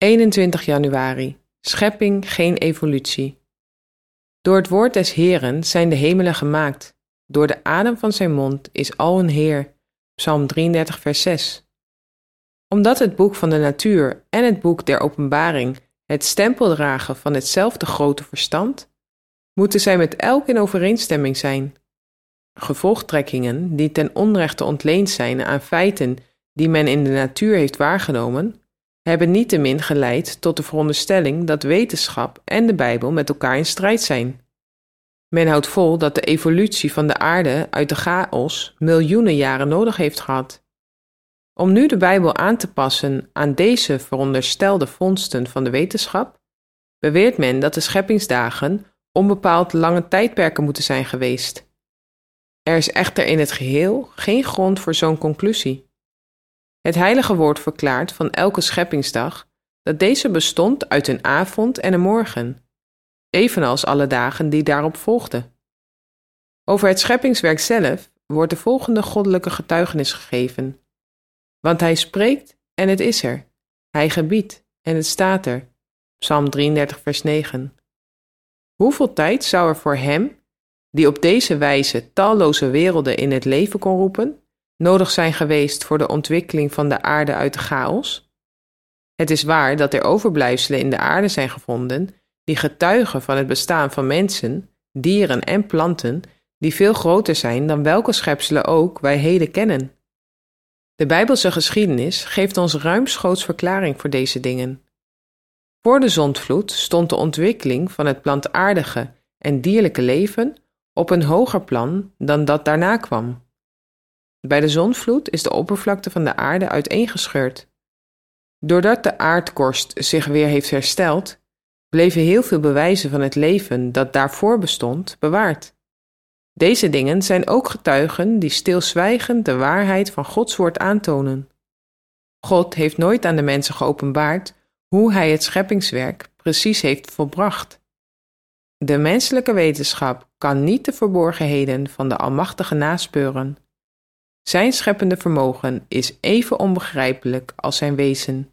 21 januari. Schepping, geen evolutie. Door het woord des Heeren zijn de hemelen gemaakt. Door de adem van zijn mond is al een Heer. Psalm 33 vers 6. Omdat het boek van de natuur en het boek der openbaring het stempel dragen van hetzelfde grote verstand, moeten zij met elk in overeenstemming zijn. Gevolgtrekkingen die ten onrechte ontleend zijn aan feiten die men in de natuur heeft waargenomen, hebben niettemin geleid tot de veronderstelling dat wetenschap en de Bijbel met elkaar in strijd zijn. Men houdt vol dat de evolutie van de aarde uit de chaos miljoenen jaren nodig heeft gehad. Om nu de Bijbel aan te passen aan deze veronderstelde vondsten van de wetenschap, beweert men dat de scheppingsdagen onbepaald lange tijdperken moeten zijn geweest. Er is echter in het geheel geen grond voor zo'n conclusie. Het Heilige Woord verklaart van elke scheppingsdag dat deze bestond uit een avond en een morgen, evenals alle dagen die daarop volgden. Over het scheppingswerk zelf wordt de volgende goddelijke getuigenis gegeven. Want hij spreekt en het is er. Hij gebiedt en het staat er. Psalm 33 vers 9. Hoeveel tijd zou er voor hem, die op deze wijze talloze werelden in het leven kon roepen, nodig zijn geweest voor de ontwikkeling van de aarde uit de chaos? Het is waar dat er overblijfselen in de aarde zijn gevonden die getuigen van het bestaan van mensen, dieren en planten die veel groter zijn dan welke schepselen ook wij heden kennen. De Bijbelse geschiedenis geeft ons ruimschoots verklaring voor deze dingen. Voor de zondvloed stond de ontwikkeling van het plantaardige en dierlijke leven op een hoger plan dan dat daarna kwam. Bij de zondvloed is de oppervlakte van de aarde uiteengescheurd. Doordat de aardkorst zich weer heeft hersteld, bleven heel veel bewijzen van het leven dat daarvoor bestond bewaard. Deze dingen zijn ook getuigen die stilzwijgend de waarheid van Gods woord aantonen. God heeft nooit aan de mensen geopenbaard hoe hij het scheppingswerk precies heeft volbracht. De menselijke wetenschap kan niet de verborgenheden van de Almachtige naspeuren. Zijn scheppende vermogen is even onbegrijpelijk als zijn wezen.